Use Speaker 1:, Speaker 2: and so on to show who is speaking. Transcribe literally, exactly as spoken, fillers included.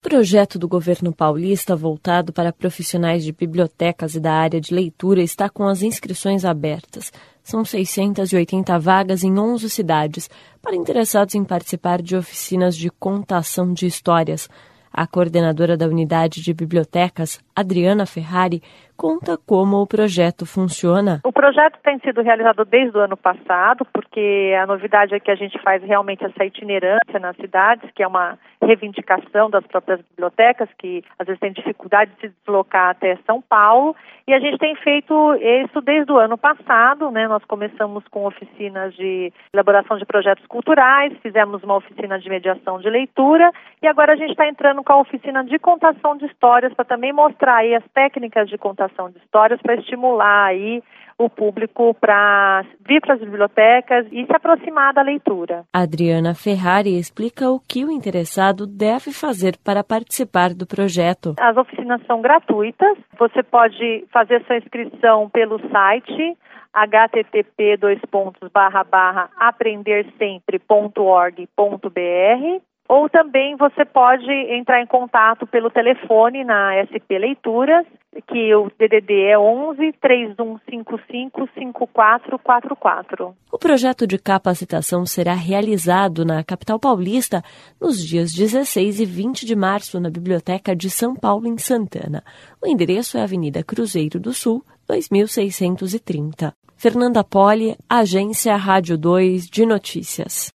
Speaker 1: projeto do governo paulista voltado para profissionais de bibliotecas e da área de leitura está com as inscrições abertas. São seiscentas e oitenta vagas em onze cidades para interessados em participar de oficinas de contação de histórias. A coordenadora da unidade de bibliotecas, Adriana Ferrari, conta como o projeto funciona.
Speaker 2: O projeto tem sido realizado desde o ano passado, porque a novidade é que a gente faz realmente essa itinerância nas cidades, que é uma reivindicação das próprias bibliotecas, que às vezes têm dificuldade de se deslocar até São Paulo, e a gente tem feito isso desde o ano passado, né? Nós começamos com oficinas de elaboração de projetos culturais, fizemos uma oficina de mediação de leitura, e agora a gente está entrando com a oficina de contação de histórias, para também mostrar aí as técnicas de contação de histórias, para estimular aí o público para vir para as bibliotecas e se aproximar da leitura.
Speaker 1: Adriana Ferrari explica o que o interessado deve fazer para participar do projeto.
Speaker 2: As oficinas são gratuitas, você pode fazer sua inscrição pelo site h t t p dois pontos barra barra aprender sempre ponto org ponto b r. Ou também você pode entrar em contato pelo telefone na S P Leituras, que o D D D é onze, três um cinco cinco, cinco quatro quatro quatro.
Speaker 1: O projeto de capacitação será realizado na capital paulista nos dias dezesseis e vinte de março na Biblioteca de São Paulo, em Santana. O endereço é Avenida Cruzeiro do Sul, dois mil seiscentos e trinta. Fernanda Poli, Agência Rádio dois de Notícias.